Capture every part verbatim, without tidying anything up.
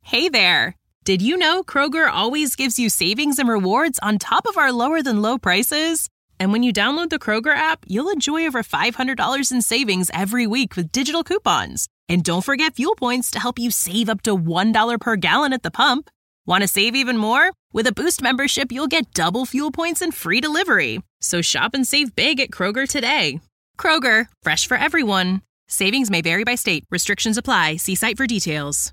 Hey there! Did you know Kroger always gives you savings and rewards on top of our lower-than-low prices? And when you download the Kroger app, you'll enjoy over five hundred dollars in savings every week with digital coupons. And don't forget fuel points to help you save up to one dollar per gallon at the pump. Want to save even more? With a Boost membership, you'll get double fuel points and free delivery. So shop and save big at Kroger today. Kroger, fresh for everyone. Savings may vary by state. Restrictions apply. See site for details.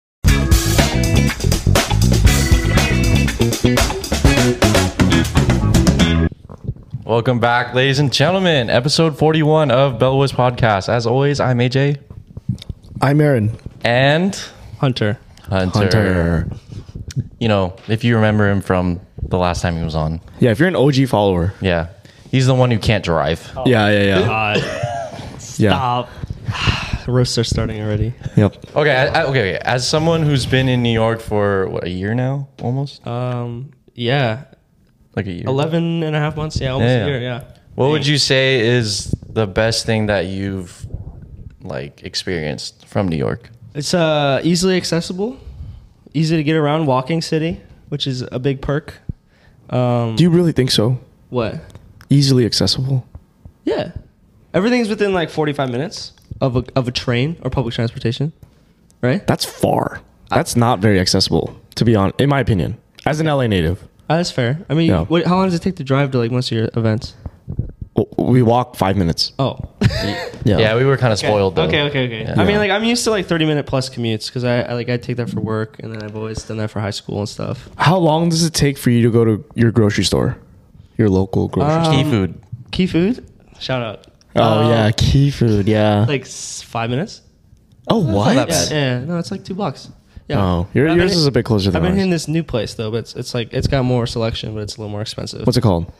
Welcome back, ladies and gentlemen. Episode forty-one of Bellwoods Podcast. As always, I'm A J. I'm Aaron. And Hunter. Hunter. Hunter. You know, if you remember him from the last time he was on. Yeah, if you're an O G follower. Yeah. He's the one who can't drive. Oh. Yeah, yeah, yeah. God. Yeah. Stop. Roasts are starting already. Yep. Okay, I, I, okay, okay. As someone who's been in New York for, what, a year now? Almost? Um, yeah. Like a year? eleven and a half months. Yeah, almost Yeah, yeah. a year. Yeah. What Dang. would you say is the best thing that you've, like, experienced from New York? It's uh, easily accessible, easy to get around, walking city, which is a big perk. Um, Do you really think so? what? Easily accessible? Yeah. Everything's within like forty-five minutes of a, of a train or public transportation, right? That's far. That's not very accessible, to be honest, in my opinion, as an L A native. Uh, that's fair. I mean, Yeah. what, how long does it take to drive to like most of your events? W- We walk five minutes. Oh. Yeah. Yeah, we were kind of spoiled, though. Okay, okay, okay. Yeah. I mean, Yeah. like I'm used to like thirty minute plus commutes because I, I like I take that for work and then I've always done that for high school and stuff. How long does it take for you to go to your grocery store? Your local grocery Um, store? Key food. Key food, shout out. Oh, Um, yeah. Key food. Yeah. like s- five minutes. oh, what? that Yeah, bad. yeah, no, it's like two blocks. Yeah. Oh, your, But I've yours been- is a bit closer I've than been ours. hitting this new place though, but it's, it's like it's got more selection, but it's a little more expensive. What's it called?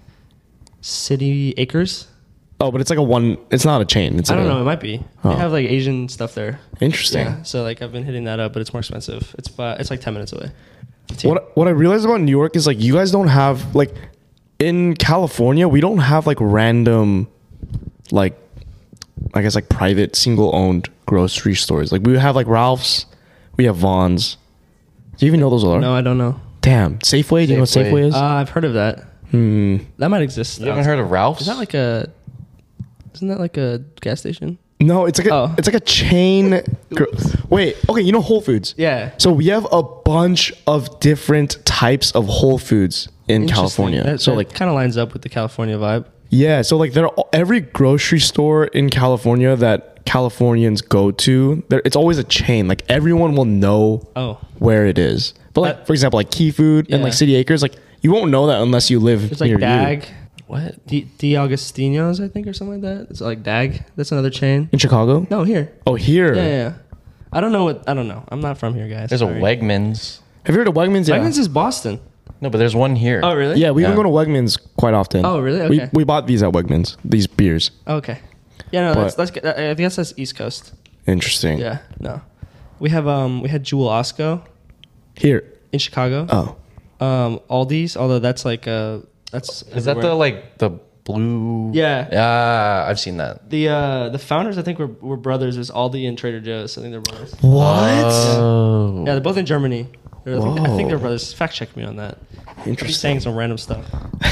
City Acres? Oh, but it's like a one. It's not a chain. It's I like don't a- know. It might be. Oh. They have like Asian stuff there. Interesting. Yeah. So like I've been hitting that up, but it's more expensive. It's uh, it's like ten minutes away. What what I realized about New York is like you guys don't have like in California we don't have like random like I guess like private single owned grocery stores. Like we have like Ralph's, we have Vaughn's. Do you even know those are? No, I don't know. Damn. Safeway, do you know what Safeway. Safeway is? Uh, I've heard of that. hmm. That might exist. You haven't heard of Ralph's? Is that like a? Isn't that like a gas station? No, it's like a Oh. it's like a chain. gro- Wait, okay, you know Whole Foods? Yeah. So we have a bunch of different types of Whole Foods in Interesting. California. That, so that like kind of lines up with the California vibe. yeah, so like there are every grocery store in California that Californians go to, there it's always a chain. Like everyone will know Oh, where it is. But like That- for example, like Key Food and Yeah. like City Acres, like you won't know that unless you live there's like near Dag, you. What? D, D Augustino's, I think, or something like that. It's like Dag. That's another chain. In Chicago? No, here. Oh, here. Yeah, yeah, yeah. I don't know what. I don't know. I'm not from here, guys. There's Sorry. a Wegmans. Have you heard of Wegmans? Yeah. Wegmans is Boston. No, but there's one here. Oh, really? yeah, we Yeah. even go to Wegmans quite often. Oh, really? We Okay. we bought these at Wegmans. These beers. Okay. Yeah, no, But- that's, that's. I guess that's East Coast. Interesting. Yeah. No. We have um we had Jewel Osco Here. in Chicago. Oh. Um, Aldi's, although that's like uh that's Is that the, everywhere. like, the blue? Yeah. Yeah, I've seen that. the uh the founders? I think were were brothers. There's Aldi and Trader Joe's. I think they're brothers. What? Oh. Yeah, they're both in Germany. They're- I, think, I think Whoa. they're brothers. Fact check me on that. I'm Interesting. just saying some random stuff.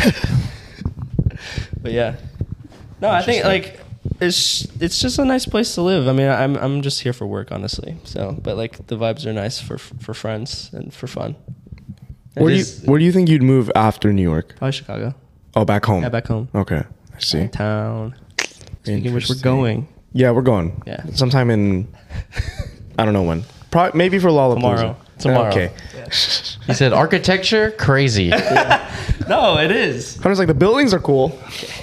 But yeah, no, I think like it's it's just a nice place to live. I mean, I'm I'm just here for work, honestly. So, but like the vibes are nice for for friends and for fun. Where do you It is- where do you think you'd move after New York? Probably Chicago. Oh, back home. Yeah, back home. Okay. I see. Town. Speaking of which, we're Interesting. going Yeah, we're going. Yeah. Sometime in I don't know when. Probably maybe for Lollapalooza. Tomorrow. Tomorrow. Okay. He said architecture, crazy. No, it is. I was like, the buildings are cool.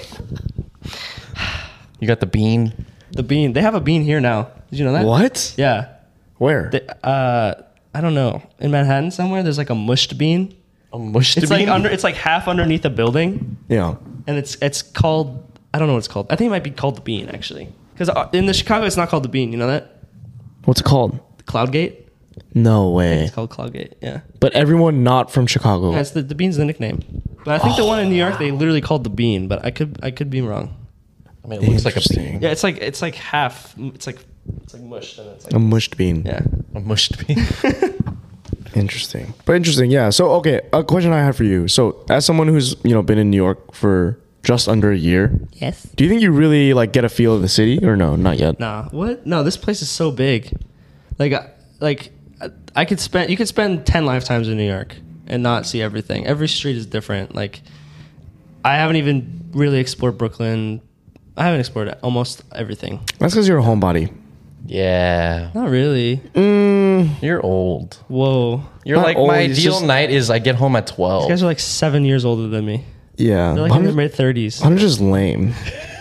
You got the bean. The bean. They have a bean here now. Did you know that? What? Yeah. Where? They, uh, I don't know. In Manhattan somewhere, there's like a mushed bean. A mushed It's bean? like under. It's like half underneath a building, yeah. and it's it's called. I don't know what it's called. I think it might be called the Bean actually, because in the Chicago it's not called the Bean. You know that? What's it called? Cloudgate. No way. It's called Cloudgate. Yeah. But everyone not from Chicago. Yeah, it's the, the Bean's the nickname. But I think the one in New York they literally called the Bean, but I could I could be wrong. I mean, it looks like a Interesting. bean. Yeah, it's like it's like half. It's like it's like mushed and it's like A mushed bean. yeah. A mushed bean. Interesting. But interesting, yeah. So, okay, a question I have for you. So, as someone who's, you know, been in New York for just under a year, Yes. do you think you really, like, get a feel of the city or no? Not yet. Nah. What? No. This place is so big. Like, I- like I- I could spend. You could spend ten lifetimes in New York and not see everything. Every street is different. Like, I haven't even really explored Brooklyn. I haven't explored almost everything. That's because you're a homebody. Yeah. Not really. Mm, You're old. Whoa. You're Not like, old, my it's ideal just- night is I get home at twelve. These guys are like seven years older than me. yeah. They're like in their Hunter, mid thirties. Hunter's just lame.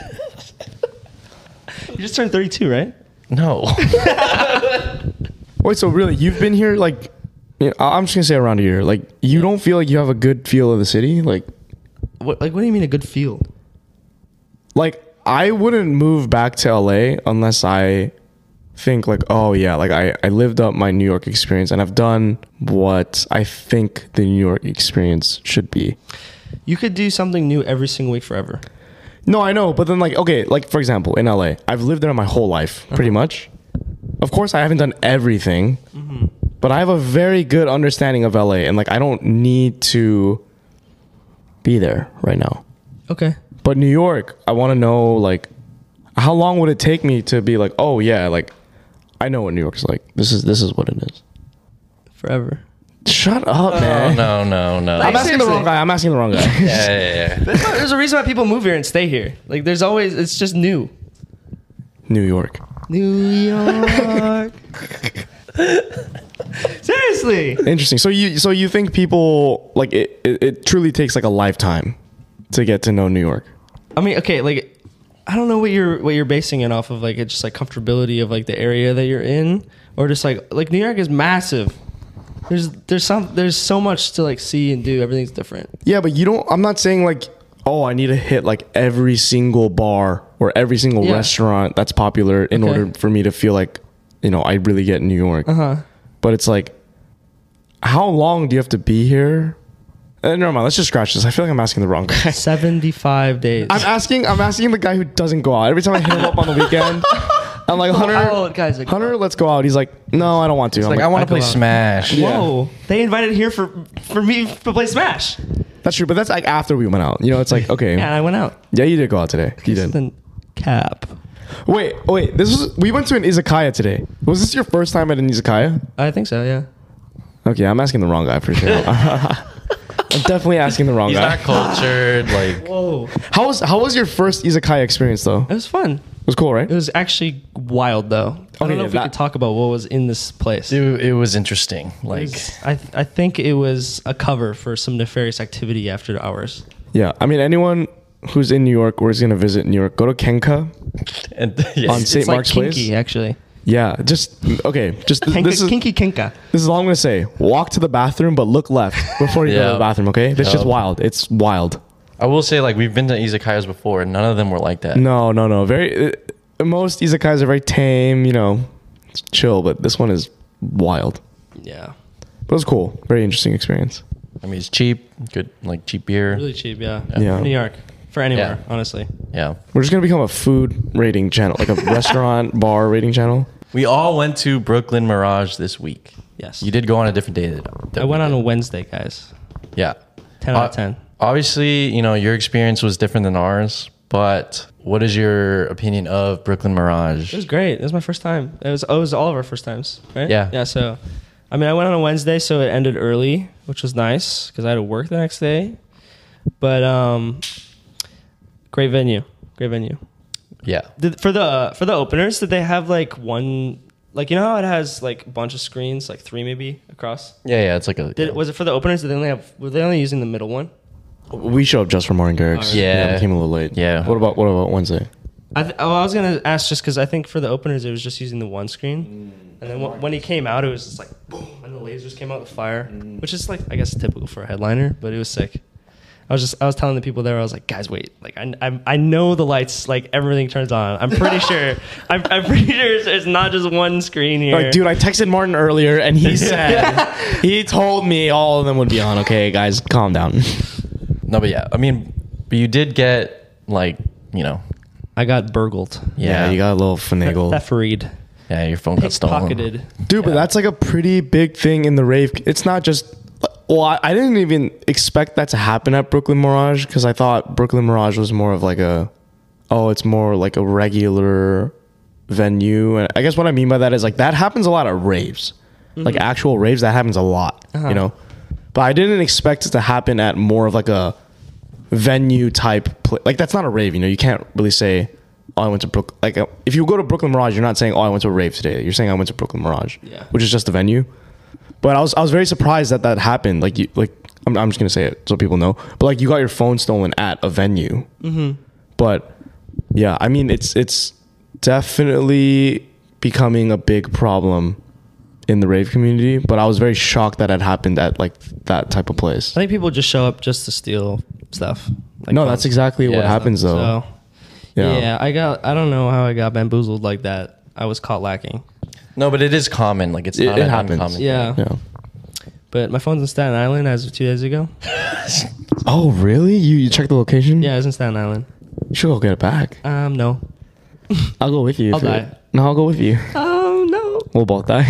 You just turned thirty-two, right? No. Wait, so really, you've been here, like, you know, I- I'm just going to say around a year. Like, you don't feel like you have a good feel of the city? Like, What? Like, what do you mean a good feel? like I wouldn't move back to L A unless I think like, oh yeah, like I, I lived up my New York experience and I've done what I think the New York experience should be. You could do something new every single week forever. No, I know, but then like, okay, like for example, in L A, I've lived there my whole life, pretty much. Of course, I haven't done everything, but I have a very good understanding of L A and like I don't need to be there right now. Okay. But New York, I want to know like how long would it take me to be like, oh yeah, like I know what New York's like. This is this is what it is. Forever. Shut up, No, man. no, no, no. I'm asking the Seriously. wrong guy. I'm asking the wrong guy. yeah, yeah, yeah. There's, there's a reason why people move here and stay here. Like, there's always, it's just new. New York. New York. Seriously. Interesting. So you so you think people like it, it? It truly takes like a lifetime to get to know New York. I mean, okay, like, I don't know what you're what you're basing it off of. Like, it's just like comfortability of like the area that you're in, or just like like New York is massive. There's there's some there's so much to like see and do. Everything's different. Yeah, but you don't. I'm not saying like, oh, I need to hit like every single bar or every single Yeah. restaurant that's popular in Okay. order for me to feel like, you know, I really get New York. Uh huh. But it's like, how long do you have to be here? Uh, never mind. Let's just scratch this. I feel like I'm asking the wrong guy. Seventy-five days. I'm asking. I'm asking the guy who doesn't go out. Every time I hit him up on the weekend, I'm like, Hunter, Oh, guys, like, Hunter, let's go out. He's like, no, I don't want to. I'm Like, I want to go play out. Smash. Yeah. Whoa! They invited here for for me to play Smash. That's true, but that's like after we went out. You know, it's like okay, Yeah, and I went out. yeah, you did go out today. You did. Then cap. Wait, wait. This was we went to an izakaya today. Was this your first time at an izakaya? I think so. Yeah. Okay, I'm asking the wrong guy for sure. I'm definitely asking the wrong He's guy. not cultured. Like, Whoa! How was how was your first izakaya experience though? It was fun. It was cool, right? It was actually wild though. I Okay, don't know yeah, if we that- could talk about what was in this place. it, it was interesting. It Like, was- I I think it was a cover for some nefarious activity after hours. Yeah, I mean anyone who's in New York or is gonna visit New York, go to Kenka and, yes. on Saint It's like Mark's kinky, Place. actually. Yeah, just okay. Just Kinka, this is kinky kinka. this is all I'm gonna say. Walk to the bathroom, but look left before you go to Yeah. the bathroom. Okay, that's Yeah. just wild. It's wild. I will say, like, we've been to izakayas before, and none of them were like that. No, no, no. Very uh, most izakayas are very tame. You know, it's chill. But this one is wild. Yeah. But it was cool. Very interesting experience. I mean, it's cheap, good, like cheap beer. Really cheap. Yeah. Yeah. New York for anywhere, Yeah. honestly. Yeah. We're just gonna become a food rating channel, like a restaurant bar rating channel. We all went to Brooklyn Mirage this week. Yes. You did go on a different day. That, that I went we on a did. Wednesday, guys. Yeah. Ten out Uh, of ten. Obviously, you know, your experience was different than ours, but what is your opinion of Brooklyn Mirage? It was great. It was my first time. It was, it was all of our first times, right? Yeah. Yeah. So, I mean, I went on a Wednesday, so it ended early, which was nice because I had to work the next day. But um, great venue. Great venue. Yeah. Did, for the for the openers, did they have like one? Like, you know how it has like a bunch of screens, like three maybe across. Yeah, yeah, it's like a... Did was it for the openers? Did they only have? Were they only using the middle one? We showed up just for Martin Garrix. Alright. Yeah. we came a little late. Yeah. What about what about Wednesday? I th- oh, I was gonna ask just because I think for the openers it was just using the one screen, and then w- when he came out, it was just like boom, and the lasers came out with fire, which is like I guess typical for a headliner, but it was sick. I was just I was telling the people there, I was like, guys, wait, like I I, I know the lights, like everything turns on. I'm pretty sure. I'm, I'm pretty sure it's, it's not just one screen here. Like, dude, I texted Martin earlier and he said he told me all of them would be on. Okay, guys, calm down. No, but yeah, I mean, but you did get, like, you know... I got burgled. Yeah, Yeah. you got a little finagled. That Fareed. Yeah, your phone got stolen. pickpocketed. Dude, but that's like a pretty big thing in the rave. It's not just. Well, I, I didn't even expect that to happen at Brooklyn Mirage because I thought Brooklyn Mirage was more of like a, oh, it's more like a regular venue. And I guess what I mean by that is like that happens a lot at raves, mm-hmm. like actual raves. That happens a lot, uh-huh. you know. But I didn't expect it to happen at more of like a venue type. Pl- like that's not a rave, you know. You can't really say, oh, I went to Brooklyn. Like uh, if you go to Brooklyn Mirage, you're not saying, oh, I went to a rave today. You're saying I went to Brooklyn Mirage, yeah. which is just a venue. But I was I was very surprised that that happened. Like you like I'm I'm just gonna say it so people know. But like you got your phone stolen at a venue. Mm-hmm. But yeah, I mean it's it's definitely becoming a big problem in the rave community. But I was very shocked that it happened at like that type of place. I think people just show up just to steal stuff. Like no, phones. that's exactly Yeah. what happens though. So, yeah. yeah, I got. I don't know how I got bamboozled like that. I was caught lacking. No, but it is common. Like it's It- not it an happens. uncommon thing. Yeah. Yeah. But my phone's in Staten Island as of two days ago. Oh really? You you checked the location? Yeah, it's in Staten Island. You should go get it back. Um, no. I'll go with you. I'll if it- die. No, I'll go with you. Oh no. We'll both die.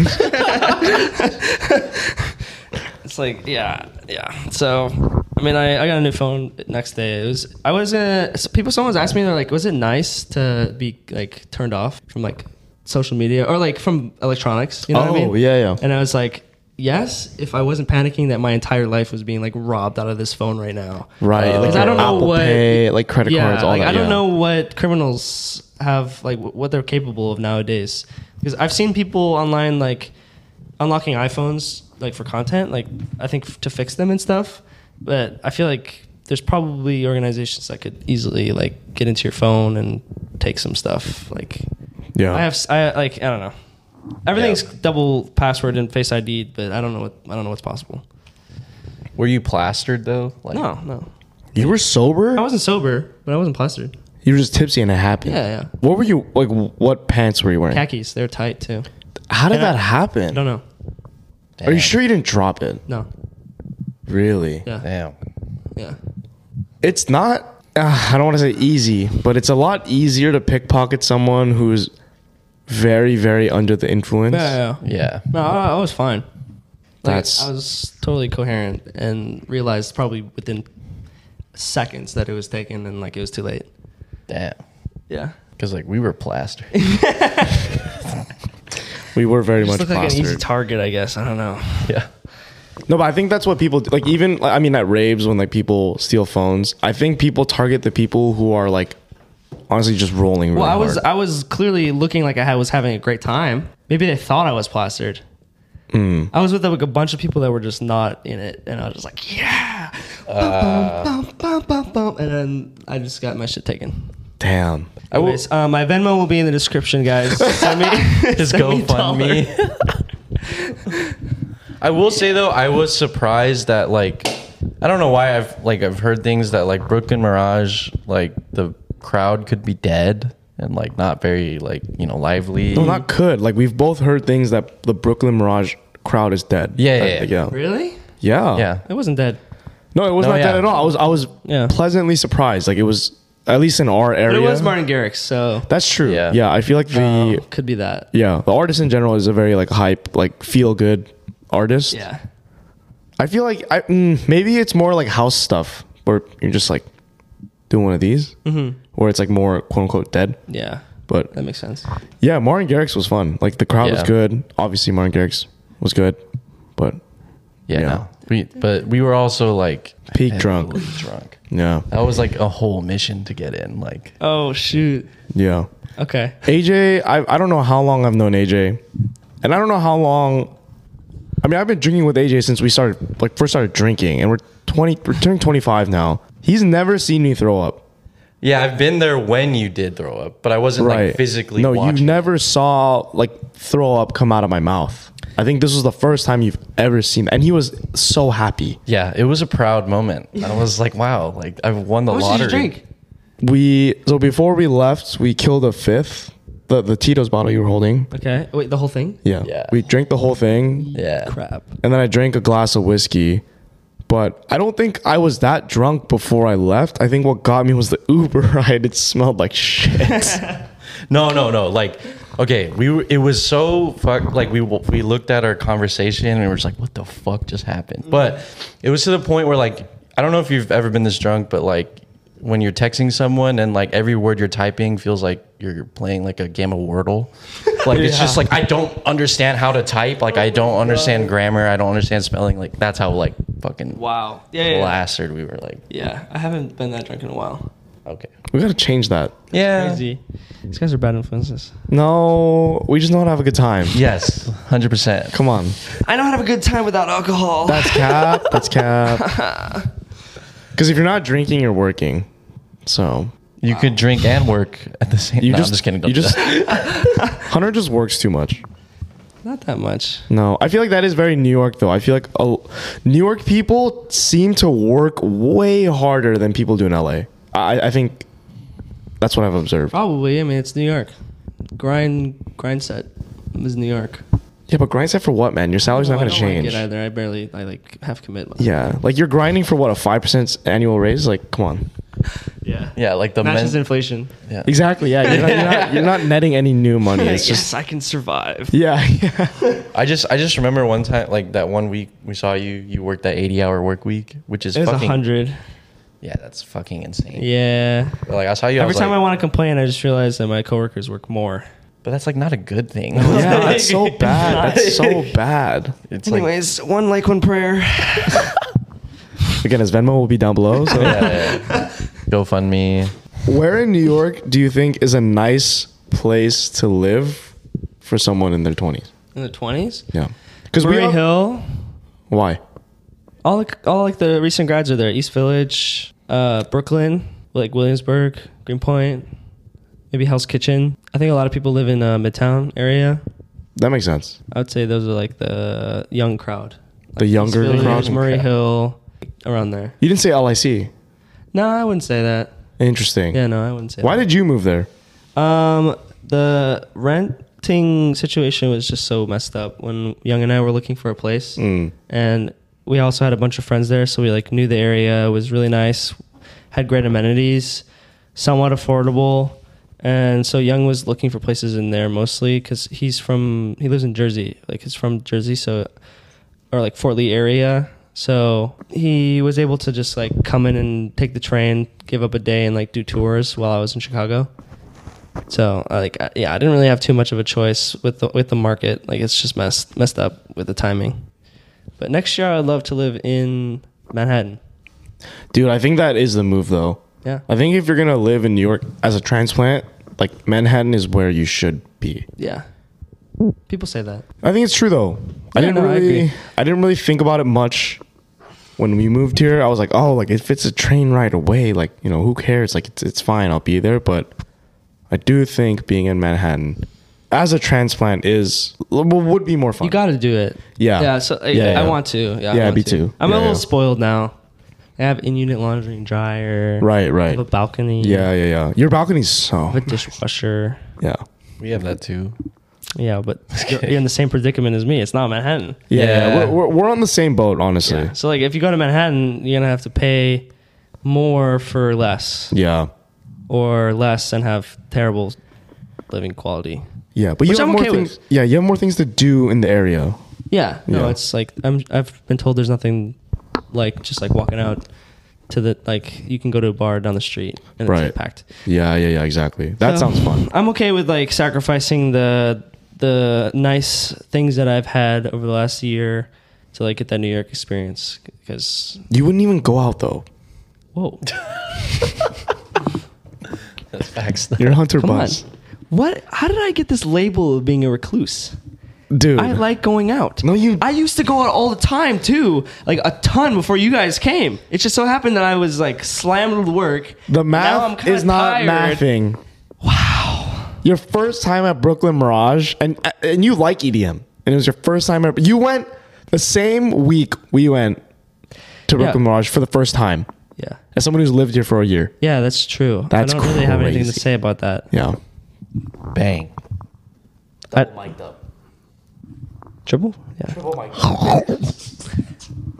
It's like yeah, yeah. So I mean, I, I got a new phone next day. It was I was gonna. So people, someone was asking me, they're like, was it nice to be like turned off from like social media or like from electronics? You know oh what I mean? yeah, yeah. And I was like, yes, if I wasn't panicking that my entire life was being like robbed out of this phone right now. Right, Uh, like 'Cause I don't know Apple what- Pay, like credit Yeah, cards, all like that. I don't yeah. know what criminals have, like wh- what they're capable of nowadays. Because I've seen people online like unlocking iPhones like for content, like I think f- to fix them and stuff. But I feel like there's probably organizations that could easily like get into your phone and take some stuff. Like Yeah, I have, s- I like I don't know. Everything's Yeah. double password and Face I D, but I don't know what I don't know what's possible. Were you plastered though? Like, No, no, you were sober. I wasn't sober, but I wasn't plastered. You were just tipsy and happy. Yeah, yeah. What were you like? What pants were you wearing? Khakis, they're tight too. How did And I- that happen? I don't know. Are you Damn. sure you didn't drop it? No. Really? Yeah. Damn. Yeah. It's not. Uh, I don't want to say easy, but it's a lot easier to pickpocket someone who's very, very under the influence. Yeah, yeah. Yeah. No, I, I was fine. Like, That's- I was totally coherent and realized probably within seconds that it was taken and like it was too late. Damn. Yeah. Because like we were plastered. We were very Just much looked like an easy plastered. target, I guess. I don't know. yeah. No, but I think that's what people do. Like. Even like, I mean, at raves when like people steal phones, I think people target the people who are like honestly just rolling. Really Well, I was hard. I was clearly looking like I had, was having a great time. Maybe they thought I was plastered. Mm. I was with like a bunch of people that were just not in it, and I was just like, yeah, bum, bum, bum, bum, bum, and then I just got my shit taken. Damn. I will Anyways, uh, my Venmo will be in the description, guys. Send me, just send me a GoFundMe. I will say though, I was surprised that like I don't know why I've like I've heard things that like Brooklyn Mirage, like the crowd could be dead and like not very like, you know, lively. No, not could. Like we've both heard things that the Brooklyn Mirage crowd is dead. Yeah, yeah, Uh, yeah. yeah. Really? Yeah. Yeah. It wasn't dead. No, it was No, not yeah. that at all. I was I was Yeah. pleasantly surprised. Like it was at least in our area. But it was Martin Garrix, so That's true. Yeah. Yeah. I feel like the uh, could be that. yeah the artist in general is a very like hype like feel good artist. Yeah. I feel like I mm, maybe it's more like house stuff where you're just like doing one of these, Mm-hmm. where it's like more quote unquote dead. Yeah. But That makes sense. yeah, Martin Garrix was fun. Like the crowd was Yeah. good. Obviously, Martin Garrix was good, but Yeah. Yeah. No. We but we were also like Peak drunk. heavily drunk. yeah, That was like a whole mission to get in. Like Oh shoot. yeah. Okay. A J, I I don't know how long I've known A J, and I don't know how long. I mean, I've been drinking with A J since we started, like first started drinking, and we're twenty, we're turning twenty-five now. He's never seen me throw up. yeah, I've been there when you did throw up, but I wasn't like physically No, watching. you never saw like throw up come out of my mouth. I think this was the first time you've ever seen, and he was so happy. Yeah, it was a proud moment. I was like, wow, like I've won the How much lottery. did you drink? We so before we left, we killed a fifth, the the Tito's bottle you were holding. Okay. Wait, the whole thing? Yeah, Yeah. we drank the whole thing. Yeah. Crap. And then I drank a glass of whiskey. But I don't think I was that drunk before I left. I think what got me was the Uber ride. It smelled like shit. No, no, no. Like, Okay, we were, it was so fuck like we we looked at our conversation and we were just like, what the fuck just happened? But it was to the point where like I don't know if you've ever been this drunk, but like when you're texting someone and like every word you're typing feels like you're playing like a game of Wordle. Like it's Yeah. just like I don't understand how to type. Like I don't understand grammar. I don't understand spelling. Like that's how like fucking Wow. Yeah, yeah. blasted we were like. Yeah, I haven't been that drunk in a while. Okay. We gotta change that. Yeah. Crazy. These guys are bad influences. No, we just know how to have a good time. Yes. one hundred percent. Come on. I know how to have a good time without alcohol. That's cap. That's cap. Because if you're not drinking, you're working. So You could drink and work at the same. you no, just, I'm just kidding. Don't You do just that. Hunter just works too much. Not that much. No, I feel like that is very New York though. I feel like uh, New York people seem to work way harder than people do in L A. I, I think that's what I've observed. Probably. I mean, it's New York. Grind, grind set is New York. Yeah, but grind set for what, man? Your salary's No, not I going to don't like change. it either. I barely, I like half commit. Yeah, like you're grinding for what, a five percent annual raise? Like, come on. Yeah. Yeah, like the Matches men. inflation. Yeah. Exactly. Yeah, you're not, you're not, you're not netting any new money. It's yes, just I can survive. yeah, yeah. I just I just remember one time like that one week we saw you you worked that eighty hour work week, which is It was a fucking hundred. yeah, that's fucking insane. Yeah. But, like I saw you I Every was time like, I want to complain, I just realize that my coworkers work more. but that's like not a good thing. Yeah, that's so bad. That's so bad. It's like Anyways, one like, one prayer. Again, his Venmo will be down below. So. yeah, yeah. GoFundMe. Where in New York do you think is a nice place to live for someone in their twenties? In the twenties. Yeah, because we Murray have, Hill. why? All like, all like the recent grads are there. East Village, uh, Brooklyn, like Williamsburg, Greenpoint, maybe Hell's Kitchen. I think a lot of people live in uh, Midtown area. That makes sense. I would say those are like the young crowd. The younger East Village, crowd? Murray Okay. Hill, around there. You didn't say L I C. No, I wouldn't say that. Interesting. Yeah, no, I wouldn't say Why that. did you move there? Um, the renting situation was just so messed up when Young and I were looking for a place, Mm. and we also had a bunch of friends there, so we like knew the area. It was really nice, had great amenities, somewhat affordable, and so Young was looking for places in there mostly because he's from he lives in Jersey, like he's from Jersey, so or like Fort Lee area. So he was able to just like come in and take the train, give up a day, and like do tours while I was in Chicago. So uh, like I- yeah, I didn't really have too much of a choice with the with the market. Like it's just messed messed up with the timing. But next year I'd love to live in Manhattan. Dude, I think that is the move though. Yeah. I think if you're gonna live in New York as a transplant, like Manhattan is where you should be. Yeah. People say that. I think it's true though. I Yeah, didn't no, I really agree. I, didn't really think about it much when we moved here. I was like, oh, like if it's a train ride away, like, you know, who cares? Like it's it's fine, I'll be there. But I do think being in Manhattan as a transplant is would be more fun. You got to do it. Yeah. Yeah. So I, Yeah, yeah. I want to. Yeah. I Yeah, want me to. too. I'm Yeah, a little yeah. spoiled now. I have in-unit laundry and dryer. Right, I right. have a balcony. Yeah, yeah, yeah. Your balcony's I so have a dishwasher. yeah. We have that too. Yeah, but you're, you're in the same predicament as me. It's not Manhattan. Yeah, Yeah. We're, we're, we're on the same boat, honestly. Yeah. So like, if you go to Manhattan, you're gonna have to pay more for less, Yeah. or less and have terrible living quality. Yeah, but you Which have I'm more okay things. with. Yeah, you have more things to do in the area. Yeah. No, Yeah. it's like I'm. I've been told there's nothing like just like walking out to the like you can go to a bar down the street and Right. it's packed. Yeah, yeah, yeah, exactly. That So, sounds fun. I'm okay with like sacrificing the the nice things that I've had over the last year to like get that New York experience because You wouldn't even go out though. whoa. That's facts. You're Hunter Come Buzz. on. What? How did I get this label of being a recluse? Dude. I like going out. No, you- I used to go out all the time too, like a ton before you guys came. It just so happened that I was like slammed with work. the Now I'm math kinda is not tired. mathing. Wow. Your first time at Brooklyn Mirage, and and you like E D M, and it was your first time at. You went the same week we went to Brooklyn Yeah. Mirage for the first time. Yeah. As someone who's lived here for a year. Yeah, that's true. That's I don't really have anything to crazy. say about that. Yeah. Bang. I- Mic'd up. Triple? Yeah.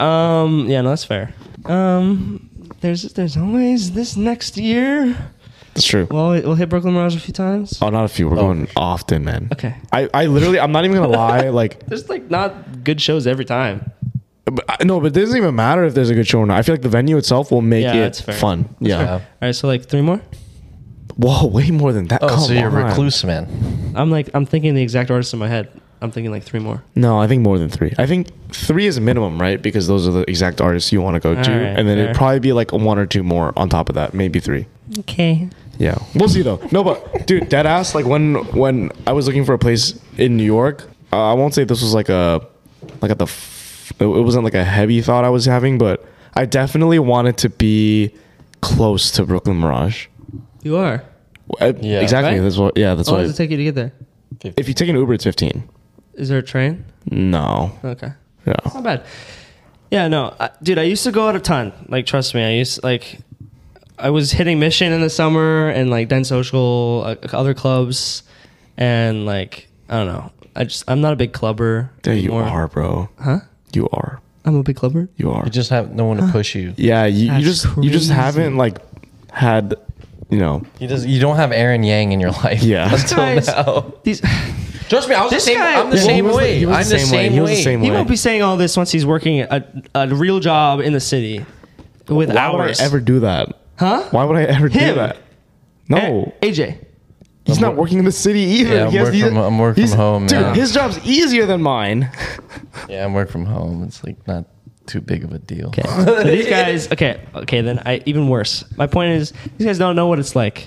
Um. Yeah. No, that's fair. Um. There's there's always this next year. That's true. Well, we'll hit Brooklyn Mirage a few times. Oh, not a few. We're going often, man. Okay. I, I literally, I'm not even gonna lie. Like, There's like not good shows every time. but, I- no, but it doesn't even matter if there's a good show or not. I feel like the venue itself will make Yeah, it that's fair. fun. Yeah. Yeah. All right, so like three more. Whoa, way more than that. Oh, Come so you're on. recluse, man. I'm like I'm thinking the exact artist in my head. I'm thinking like three more. No, I think more than three. I think three is a minimum, right? Because those are the exact artists you want to go to, Alright, and then fair. it'd probably be like one or two more on top of that, maybe three. Okay. Yeah, we'll see though. No, but dude, dead ass. Like when when I was looking for a place in New York, uh, I won't say this was like a like at the. F- it wasn't like a heavy thought I was having, but I definitely wanted to be close to Brooklyn Mirage. You are. Uh, Yeah. exactly. Right? That's what. Yeah, that's How long why. does it take you to get there? If you take an Uber, it's fifteen. Is there a train? No. Okay. Yeah. Not bad. Yeah, no, I, dude. I used to go out a ton. Like, trust me. I used like, I was hitting Mission in the summer and like Den Social, uh, other clubs, and like I don't know. I just I'm not a big clubber. Yeah, you anymore. are, bro. Huh? You are. I'm a big clubber. You are. You just have no one to push you. Yeah, you, you That's just you just crazy. haven't like had, you know. You just you don't have Aaron Yang in your life. Yeah. Until Guys, now. These. Trust me, I was This the same. guy- I'm the Yeah, same he was the- way. he was I'm the the same same way. way. He was the same He way. won't be saying all this once he's working a, a real job in the city with Why would I hours. ever do that? Huh? Why would I ever do Him. that? No, A- AJ. he's not working in the city either. Yeah, I'm He has- work he- from- I'm work he's- from home, Dude, yeah. his job's easier than mine. Yeah, I'm work from home. It's like not too big of a deal. Okay. So these guys. Okay. Okay. Then I even worse. My point is, these guys don't know what it's like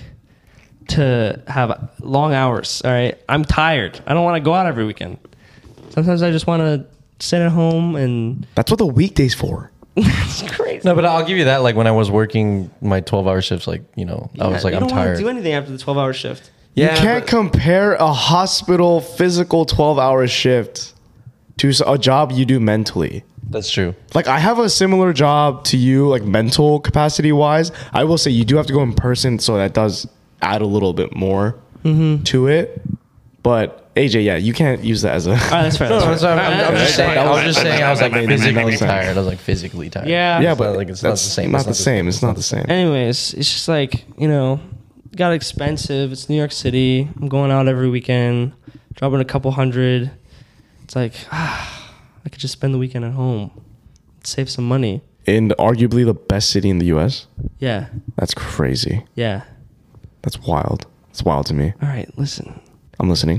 to have long hours. All right. I'm tired. I don't want to go out every weekend. Sometimes I just want to sit at home and That's what the weekdays for. it's crazy. No, but I'll give you that. Like when I was working my twelve hour shifts, like you know, I was like, you I'm don't want tired. to do anything after the twelve hour shift. You Yeah, can't but- compare a hospital physical twelve hour shift to s- a job you do mentally. That's true. Like I have a similar job to you, like mental capacity wise. I will say you do have to go in person, so that does add a little bit more Mm-hmm. to it. But A J, yeah, you can't use that as a. All right, that's fair. No, that's no, fair. I'm, I'm, I'm All right, just that's saying. fine. I was just saying. I was like That made no physically sense. tired. I was like physically tired. Yeah. yeah, It's not but like it's not the that's same. Not It's the same. It's not the same. Anyways, it's just like, you know, got expensive. It's New York City. I'm going out every weekend, dropping a couple hundred. It's like, ah, I could just spend the weekend at home, save some money. In arguably the best city in the U S. Yeah. That's crazy. Yeah. That's wild. It's wild to me. All right, listen. I'm listening.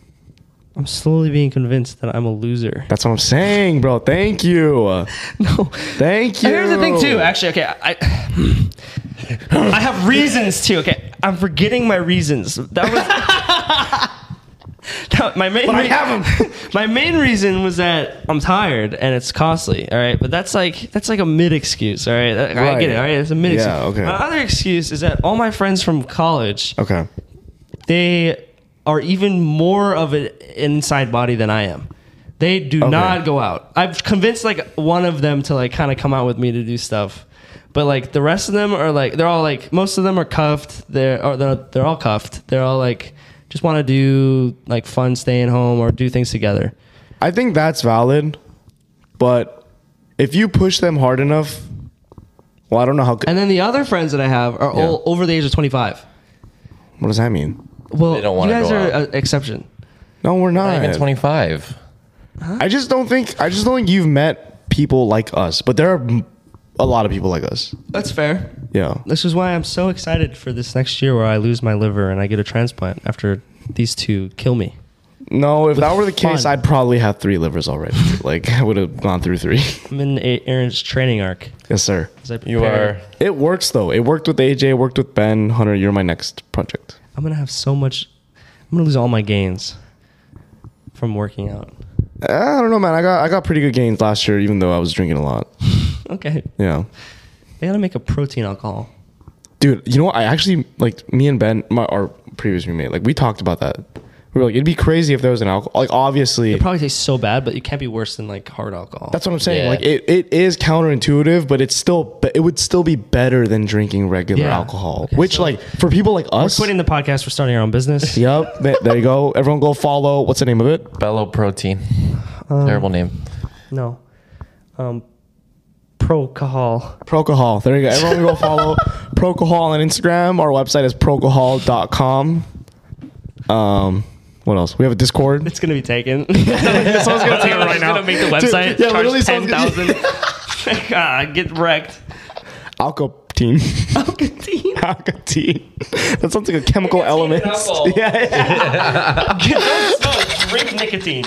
I'm slowly being convinced that I'm a loser. That's what I'm saying, bro. Thank you. No. Thank you. And here's the thing, too. Actually, okay, I I have reasons too. Okay, I'm forgetting my reasons. That was that- my main. But I re- have 'em. My main reason was that I'm tired and it's costly. All right, but that's like that's like a mid excuse. All right, I Right. get it. All right, it's a mid. Yeah, excuse. okay. My other excuse is that all my friends from college, Okay. they are even more of an inside body than I am. They do Okay. not go out. I've convinced like one of them to like kind of come out with me to do stuff, but like the rest of them are like they're all like most of them are cuffed. They're or they're, they're all cuffed. They're all like just want to do like fun staying home or do things together. I think that's valid, but if you push them hard enough, well, I don't know how. And then the other friends that I have are Yeah. all over the age of twenty-five. What does that mean? Well, They don't you wanna guys go are out. an exception. No, we're Not not. even twenty-five. I just don't think. I just don't think you've met people like us, but there are m- a lot of people like us. That's fair. Yeah. This is why I'm so excited for this next year where I lose my liver and I get a transplant after these two kill me. No, if that were the case, fun. I'd probably have three livers already. Like I would have gone through three. I'm in A- Aaron's training arc. Yes, sir. As I You prepare. are. It works though. It worked with A J. It worked with Ben. Hunter, you're my next project. I'm gonna have so much. I'm gonna lose all my gains from working out. I don't know, man. I got I got pretty good gains last year, even though I was drinking a lot. Okay, Yeah. they gotta make a protein alcohol. Dude, you know what? I actually like me and Ben, my our previous roommate. Like we talked about that. We were like, it'd be crazy if there was an alcohol. Like obviously, It probably tastes so bad, but it can't be worse than like hard alcohol. that's what I'm saying. Yeah. Like it, it is counterintuitive, but it's still it would still be better than drinking regular Yeah. alcohol. Okay, which so- like for people like We're us. quitting the podcast. We're starting our own business. Yep. th- There you go. Everyone go follow. What's the name of it? Bellow Protein. Um, Terrible name. No, um, Procahol. Procahol. There you go. Everyone go follow Procahol on Instagram. Our website is procahol dot com. Um, what else? We have a Discord. It's gonna be taken. Someone's gonna take it right now. Gonna make the website. Dude, yeah, literally charge ten someone's thousand. ah, get wrecked. Alkatine. Alkatine. Alkatine. That sounds like a chemical Nicotine element. and alcohol. Yeah, yeah. Don't smoke. Drink nicotine.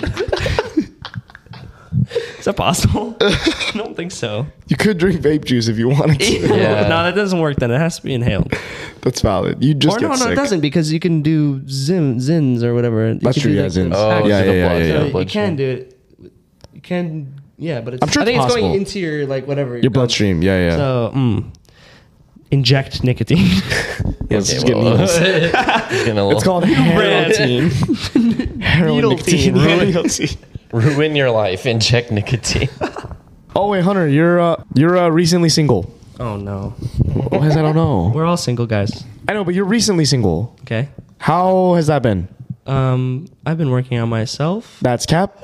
Is that possible? I don't think so. You could drink vape juice if you wanted to. Yeah. No, that doesn't work. Then it has to be inhaled. That's valid. You just Or get no, no, sick. it doesn't because you can do zim, zins or whatever. You That's can true. do Yeah, like zins. Oh, packs. yeah, to yeah, the yeah, blood, yeah, to yeah. the So you bloodstream. can do it. You can, yeah, but it's. I'm sure I think it's it's possible. going into your like whatever Your bloodstream. Yeah, yeah. So, mm, inject nicotine. yeah let's Okay, just get well, needles. it's getting a little It's called heroin. Heroin Needle nicotine. teen. Needle teen. ruin your life. Inject nicotine. Oh wait, Hunter, you're uh, you're uh, recently single. Oh no, What is I don't know. we're all single guys. I know, but you're recently single. Okay. How has that been? Um, I've been working on myself. That's Cap.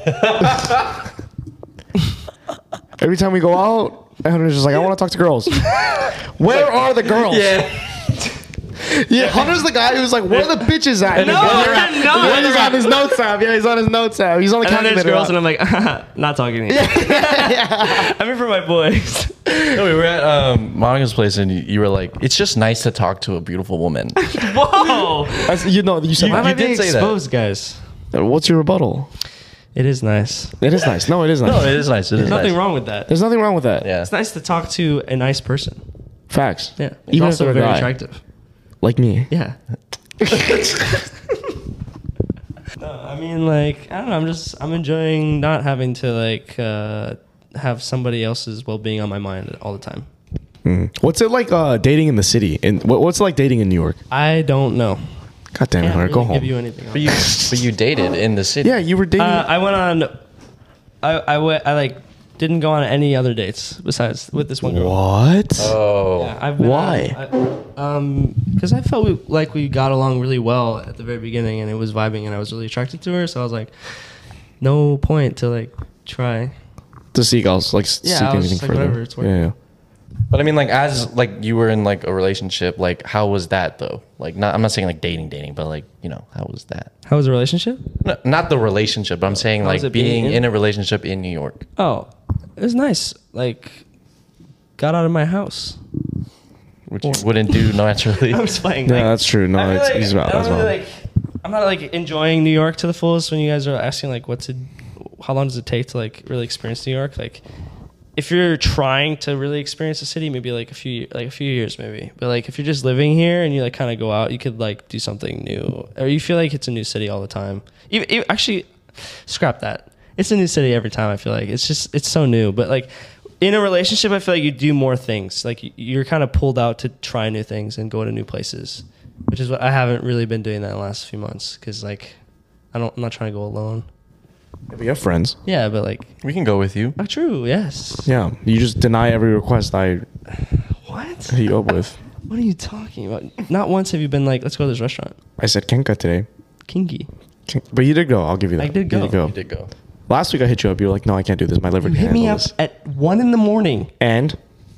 Every time we go out, Hunter's just like, I want to talk to girls. Where are the girls? Yeah. Yeah, Hunter's the guy who's like, where are the bitches at? No, Where- no, where- he's no. on his notes app. Yeah, he's on his notes app. He's on the And then there's calculator. girls, and I'm like, not talking to you. I mean, for my boys. No, we were at um, Monica's place, and you, you were like, "It's just nice to talk to a beautiful woman." Whoa! That's- you know, you said Why am I You did being say that. exposed, guys? that. What's your rebuttal? It is nice. It is nice. No, it is nice. No, it is nice. It is There's nothing nice. wrong with that. There's nothing wrong with that. Yeah. It's nice to talk to a nice person. Facts. Yeah. It's Even if also they're a very guy. attractive. Like me. Yeah. No, I mean, like, I don't know. I'm just, I'm enjoying not having to, like, uh, have somebody else's well being on my mind all the time. Mm. What's it like uh, dating in the city? And what, what's it like dating in New York? I don't know. God damn it, Can't Hunter, really go give home. you anything. But you, but you dated in the city. Yeah, you were dating. Uh, I went on. I I went. I like didn't go on any other dates besides with this one girl. what? Oh. Yeah, I've been Why? on- I- um, because I felt we, like we got along really well at the very beginning, and it was vibing, and I was really attracted to her. So I was like, no point to like try. To seek else, like Yeah, seek I was anything just like, further. whatever, it's working. yeah, yeah. But I mean, like, as like you were in like a relationship, like, how was that though? Like, not I'm not saying like dating, dating, but like, you know, how was that? How was the relationship? No, not the relationship, but I'm saying How was like it being being in- in a relationship in New York. Oh, it was nice. Like, got out of my house. Which you wouldn't do naturally. I was playing. Yeah, like, that's true. No, I feel it's, like he's about I don't as well. really, like, I'm not like enjoying New York to the fullest when you guys are asking like what's it, how long does it take to like really experience New York? Like, if you're trying to really experience a city, maybe like a few like a few years maybe. But like if you're just living here and you like kind of go out, you could like do something new, or you feel like it's a new city all the time. Even, even actually, scrap that. It's a new city every time. I feel like it's just it's so new. But like in a relationship, I feel like you do more things. Like you- you're kind of pulled out to try new things and go to new places, which is what I haven't really been doing that in the last few months. Because like I don't, I'm not trying to go alone. Yeah, but you have friends. Yeah, but like We can go with you. oh, true. Yes. Yeah, you just deny every request I What? hit you up with. What are you talking about? Not once have you been like, let's go to this restaurant. I said Kenka today, Kinky. Ken- but you did go. I'll give you that. I did go. You did go. You did go. Last week I hit you up. You were like, "No, I can't do this. My liver You can't hit me handle up this." at one in the morning. And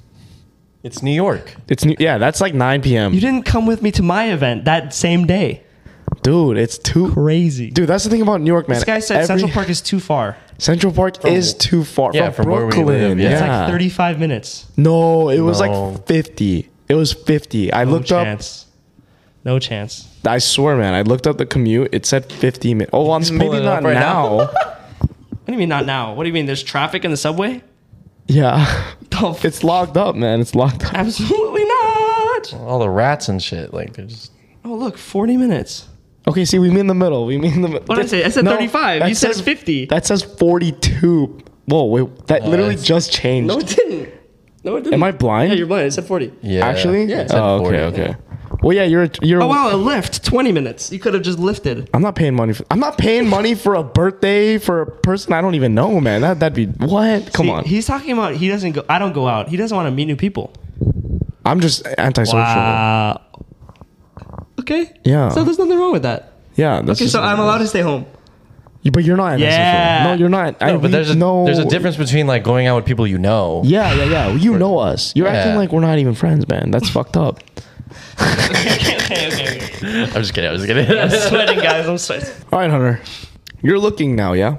It's New York. it's new. Yeah, that's like nine p.m. You didn't come with me to my event that same day. Dude, it's too. Crazy. Dude, that's the thing about New York, man. This guy said Every- Central Park is too far. Central Park is too far. Yeah, from, from where we Brooklyn. live, yeah. Yeah, It's like thirty-five minutes. No, it was No. like fifty. It was fifty. I No looked chance. No chance. up. I swear, man. I looked up the commute. It said fifty minutes. Oh, well, maybe pulling it not up right now. What do you mean not now? What do you mean? There's traffic in the subway? yeah, Oh, f- it's locked up, man. It's locked up. absolutely not. All the rats and shit. Like, they're just. Oh, look, forty minutes. Okay, see, we mean in the middle. We mean in the middle. What did I say? I said thirty-five. that You said says fifty. That says forty-two. Whoa, wait. That literally it's- just changed. No, it didn't. No, it didn't. Am I blind? Yeah, you're blind. It said forty. Yeah. Actually? Yeah, it said Oh, okay, forty. okay. Well, yeah, you're you're. Oh wow, a lift, twenty minutes. You could have just lifted. I'm not paying money for. I'm not paying money for a birthday for a person I don't even know, man. That that'd be what? Come See, on. He's talking about he doesn't go. I don't go out. He doesn't want to meet new people. I'm just antisocial. Wow. Okay. Yeah. So there's nothing wrong with that. Yeah. That's Okay, just so what I'm it allowed to is. stay home. You- But you're not. Yeah. No, you're not. I, No, but there's a no. there's a difference between like going out with people you know. Yeah, yeah, yeah. You know us. You're Yeah. acting like we're not even friends, man. That's fucked up. okay, okay, okay. I'm just kidding. I was kidding. I'm sweating, guys. I'm sweating. All right, Hunter. You're looking now, yeah?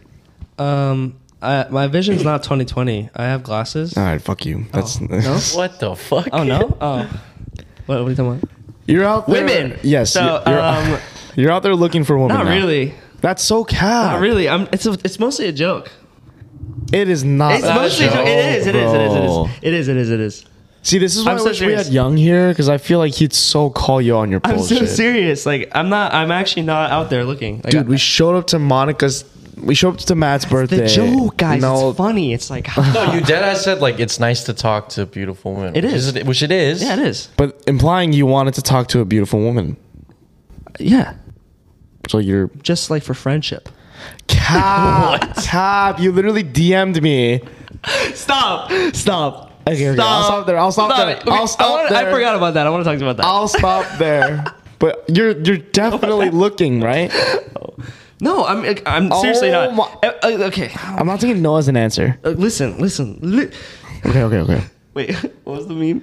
Um, I, my vision's not twenty twenty. I have glasses. All right, fuck you. That's No? What the fuck? Oh no. Oh. What, what are you talking about? You're out there. Women. Yes. So, you're, you're, um, you're out there looking for a woman. not now. really. That's so cap. Not really. I'm. It's a, it's mostly a joke. It is not. It's a mostly a joke, joke. It is. It is. It is. It bro. is. It is. It is. It is. See, this is why I'm I so wish we serious. had Young here, because I feel like he'd so call you on your I'm bullshit. so serious. Like I'm not. I'm actually not out there looking. Like, Dude, I, we showed up to Monica's. We showed up to Matt's birthday. the joke, guys. No, It's funny. It's like. No, you dead ass said like it's nice to talk to beautiful women. It which is. which it is. Yeah, it is. but implying you wanted to talk to a beautiful woman. Yeah. So you're Just like for friendship. cap. Cap. You literally D M'd me. Stop. Stop. Okay, okay, I'll stop there. I'll stop there. Okay, I'll stop I, wanna, there. I forgot about that. I want to talk about that. I'll stop there. But you're you're definitely looking, right? no, I'm. I'm seriously Oh not. my- Uh, uh, okay. I'm not taking no as an answer. Uh, listen. Listen. Li- Okay, okay, okay. Wait. What was the meme?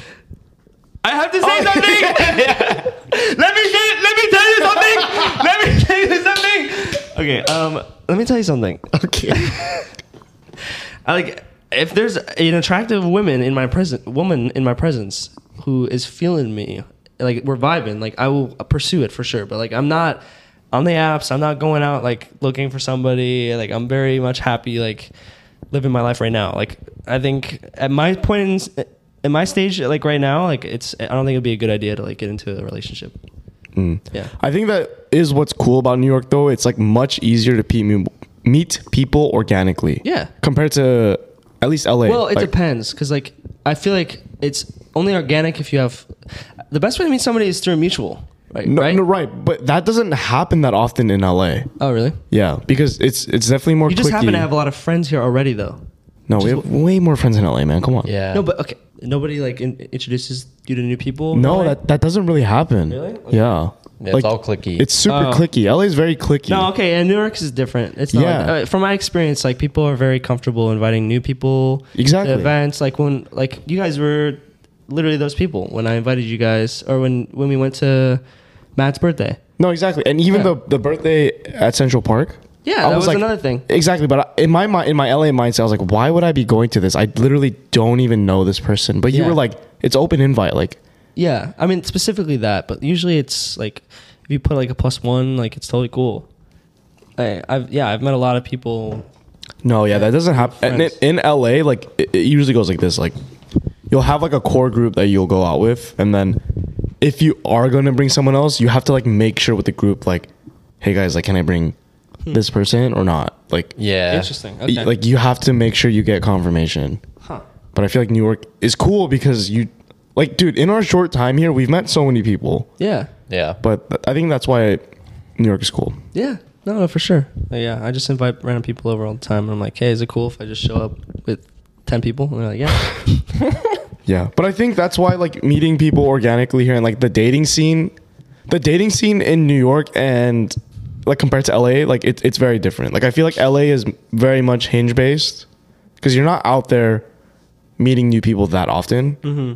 I have to say Oh, something. let me say, let me tell you something. let me tell you something. Okay. Um. Let me tell you something. Okay. I like if there's an attractive woman in my present woman in my presence who is feeling me, like we're vibing, like I will pursue it for sure. But like I'm not on the apps. I'm not going out like looking for somebody. Like I'm very much happy like living my life right now. Like I think at my point in, in my stage, like right now, like it's I don't think it'd be a good idea to like get into a relationship. Mm. Yeah. I think that is what's cool about New York, though. It's like much easier to pe- meet people organically. Yeah. Compared to at least L A. Well, it Like, depends because like I feel like it's only organic if you have the best way to meet somebody is through a mutual, right? No, right? no, right. But that doesn't happen that often in L A. Oh, really? Yeah, because it's it's definitely more. You just happen cliquey. to have a lot of friends here already, though. No, we have way more friends in L A, man. Come on. Yeah. No, but okay, nobody like in, introduces you to new people. in No, L A? that that doesn't really happen. Really? Yeah. Yeah, it's all cliquey. It's super Oh. clicky. L A is very clicky. No, okay, and New York is different. It's not. Yeah. Like, uh, from my experience, like people are very comfortable inviting new people Exactly. to events. Like when, like you guys were literally those people when I invited you guys, or when when we went to Matt's birthday. No, exactly. And even Yeah. the the birthday at Central Park. Yeah, I that was, like- another thing. Exactly, but I- in my mind, in my L A mindset, I was like, why would I be going to this? I literally don't even know this person. But you Yeah. were like, it's open invite. Like, Yeah, I mean specifically that, but usually it's like if you put like a plus one, like it's totally cool. I, I've yeah, I've met a lot of people. no, yeah, that doesn't happen. And in, Friends. in L A, like, it, it usually goes like this: like, you'll have like a core group that you'll go out with, and then if you are going to bring someone else, you have to like make sure with the group, like, hey guys, like, can I bring this person or not? Like, yeah. Interesting. y- Okay. like you have to make sure you get confirmation. huh. But I feel like New York is cool because you, like, dude, in our short time here, we've met so many people. Yeah. Yeah. But th- I think that's why New York is cool. Yeah. No, no, for sure. Uh, yeah, I just invite random people over all the time, and I'm like, hey, is it cool if I just show up with ten people? And they're like, yeah. Yeah. But I think that's why, like, meeting people organically here and, like, the dating scene, the dating scene in New York and, like, compared to L A, like, it, it's very different. Like, I feel like L A is very much hinge based because you're not out there meeting new people that often. Mm-hmm.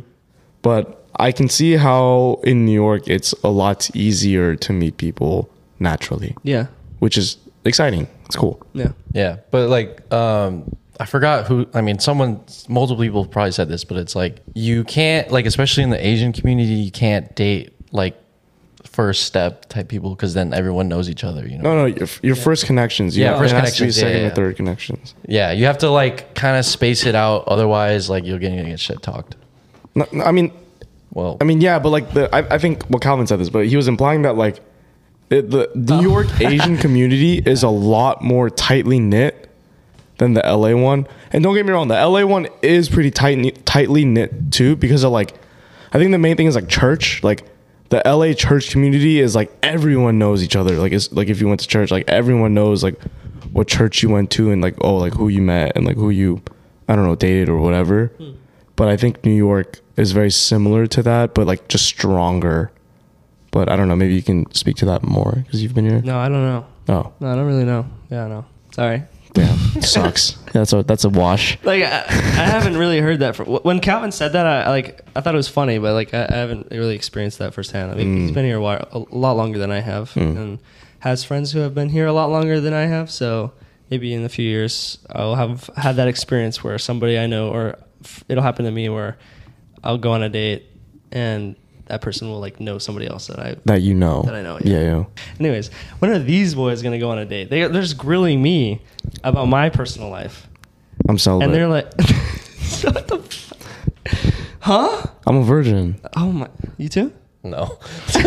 But I can see how in New York it's a lot easier to meet people naturally, Yeah. which is exciting. It's cool. Yeah. Yeah, but like, um, I forgot who. I mean, someone, multiple people probably said this, but it's like you can't, like, especially in the Asian community, you can't date like first step type people because then everyone knows each other. You know? No, no, your, your first connections. Yeah, Yeah, first it has to be connections, second yeah, or yeah. third connections. Yeah, you have to like kind of space it out. Otherwise, like you're gonna get shit talked. No, no, I mean, Well, I mean, yeah, but like the, I, I think well, Calvin said this, but he was implying that like it, the New York Asian community is a lot more tightly knit than the L A one. And don't get me wrong, the L A one is pretty tight, tightly knit too, because of like, I think the main thing is like church. Like the L A church community is like everyone knows each other. Like it's like if you went to church, like everyone knows like what church you went to and like oh like who you met and like who you I don't know dated or whatever. Hmm. But I think New York is very similar to that, but like just stronger. But I don't know. Maybe you can speak to that more because you've been here. No, I don't know. Oh, No, I don't really know. Yeah, no. Sorry. damn, sucks. That's a that's a wash. Like I, I haven't really heard that. From, when Calvin said that, I, I like I thought it was funny, but like I, I haven't really experienced that firsthand. I mean, Mm. he's been here a while, a lot longer than I have, Mm. and has friends who have been here a lot longer than I have. So maybe in a few years, I'll have had that experience where somebody I know, or f- it'll happen to me, where I'll go on a date and that person will like know somebody else that I. That you know. That I know, Yeah, yeah. yeah. Anyways, when are these boys gonna go on a date? They, they're just grilling me about my personal life. I'm celibate. And they're like, what the f- huh? I'm a virgin. Oh my, you too? No.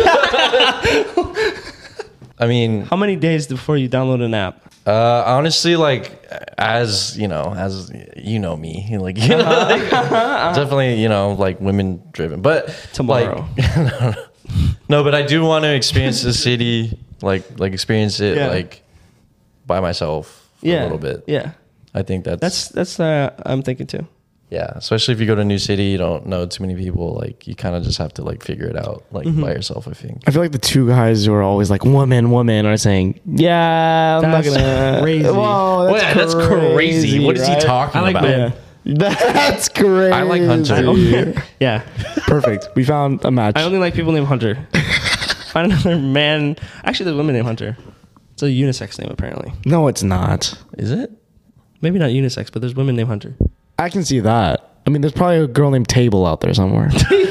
I mean, How many days before you download an app? uh, honestly, like as you know, as you know me, like you know, like, definitely, you know, like women driven. But Tomorrow. like, no, no. No, but I do want to experience the city, like like experience it Yeah. like by myself for Yeah, a little bit. Yeah, I think that's that's that's uh, I'm thinking too. yeah, especially if you go to a new city, you don't know too many people. Like you kind of just have to like figure it out like Mm-hmm. by yourself. I think. I feel like the two guys who are always like woman, woman are saying, yeah, I'm That's not gonna. crazy. Whoa, Well, yeah, that's crazy. What is he right? talking I like about? men. That's crazy. I like Hunter. Yeah, Perfect. We found a match. I only like people named Hunter. Find another man. Actually, there's a woman named Hunter. It's a unisex name apparently. No, it's not. Is it? Maybe not unisex, but there's women named Hunter. I can see that. I mean, there's probably a girl named Table out there somewhere.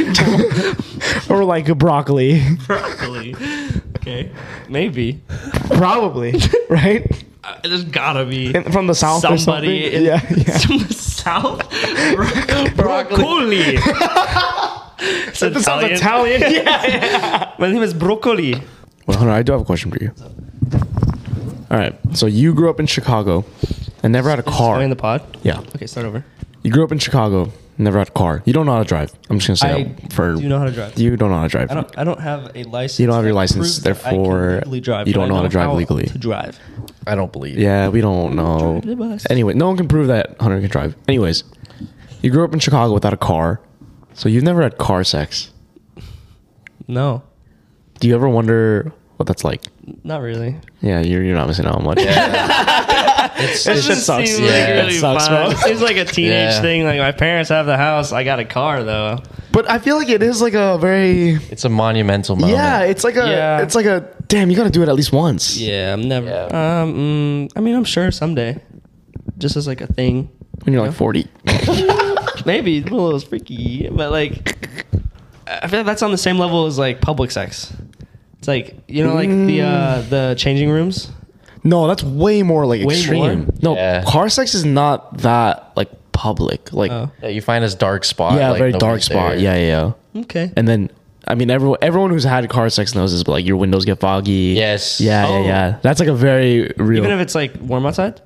Or like a broccoli. Broccoli. Okay, maybe. Probably. Right? Uh, there's gotta be In- from the south or somebody something? in Yeah, yeah. from the south. Broccoli. It's That sounds Italian. Yeah. My name is Broccoli. Well, Hunter, I do have a question for you. All right. So you grew up in Chicago and never had a car. in the pod. Yeah. Okay, start over. You grew up in Chicago, never had a car. You don't know how to drive. I'm just gonna say I that for do know how to drive. you don't know how to drive. I don't. I don't have a license. You don't have your that license, proves that I can therefore legally drive, you but don't I know how to drive legally. To drive. I don't believe. Yeah, we don't know. Drive the bus. Anyway, no one can prove that Hunter can drive. Anyways, you grew up in Chicago without a car, so you've never had car sex. No, Do you ever wonder what that's like? not really. Yeah, you're you're not missing out on much. It's, It it's just sucks. Seems Yeah, like it really sucks, fun. bro. It seems like a teenage Yeah. thing. Like my parents have the house. I got a car though. But I feel like it is like a very it's a monumental moment. yeah. It's like a Yeah. it's like a damn. You got to do it at least once. Yeah, I'm never. Yeah. Um, mm, I mean, I'm sure someday, just as like a thing. When you're like forty. Maybe it's a little freaky, but like, I feel like that's on the same level as like public sex. It's like you know, like the uh, the changing rooms. No, that's way more like Way extreme. more? No, Yeah. car sex is not that like public. Like Oh. Yeah, you find this dark spot. yeah, like, very dark nobody's spot. there. Yeah, yeah, yeah. Okay. And then I mean, everyone everyone who's had car sex knows this, but like your windows get foggy. Yes. Yeah, Oh. yeah, yeah. That's like a very real. Even if it's like warm outside.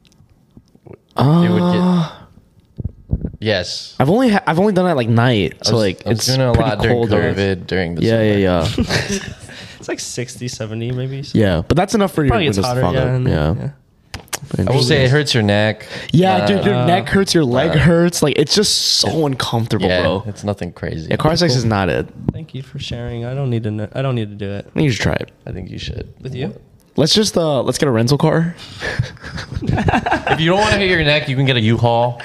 uh, It would get. Yes. I've only ha- I've only done it at like night, I so was- like I was it's doing it a pretty lot during cold out. COVID during the Yeah, yeah, summer. yeah, It's like sixty, seventy maybe. So yeah. But that's enough for your Probably windows gets to hotter. fog Yeah, up. and- Yeah. yeah. I will say it hurts your neck. Yeah, Uh, dude, your uh, neck hurts, your leg uh, hurts. Like it's just so uncomfortable, Yeah, bro. it's nothing crazy. Yeah, car sex is not it. Thank you for sharing. I don't need to. Know, I don't need to do it I think you should try it. I think you should. with you. Let's just uh let's get a rental car. If you don't want to hit your neck, you can get a U-Haul.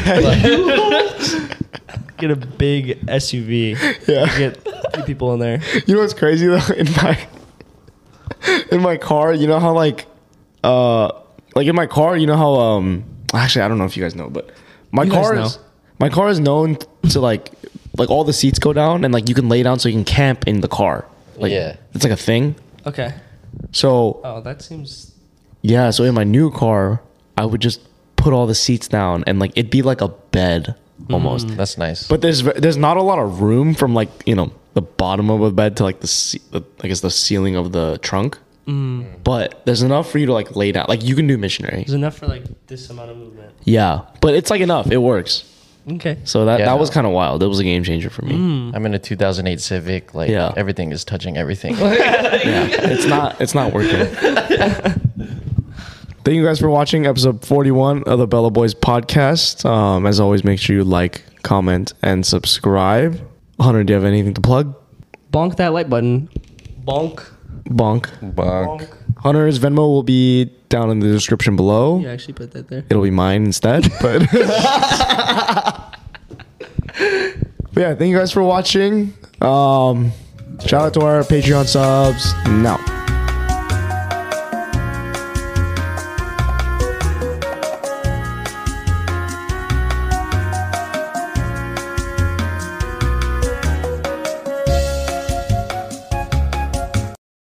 Get a big S U V. Yeah. Get two people in there. You know what's crazy though? In my in my car, you know how like uh like in my car, you know how um actually I don't know if you guys know, but my You guys car know. is my car is known to like like all the seats go down and like you can lay down so you can camp in the car. Like Yeah. it's like a thing. Okay. So Oh, that seems. yeah, so in my new car, I would just put all the seats down and like it'd be like a bed almost. That's nice. But there's there's not a lot of room from like you know the bottom of a bed to like the, ce- the I guess the ceiling of the trunk. But there's enough for you to like lay down. Like you can do missionary. There's enough for like this amount of movement. Yeah, but it's like enough. It works. Okay. So that Yeah. that was kind of wild. It was a game changer for me. I'm in a two thousand eight Civic. Like Yeah. everything is touching everything. Yeah, it's not it's not working. Thank you guys for watching episode forty-one of the Bella Boys podcast. Um, as always, make sure you like, comment, and subscribe. Hunter, do you have anything to plug? Bonk that like button. Bonk. Bonk. Bonk. Hunter's Venmo will be down in the description below. You actually put that there. It'll be mine instead. But, but yeah, thank you guys for watching. Um, shout out to our Patreon subs. Now.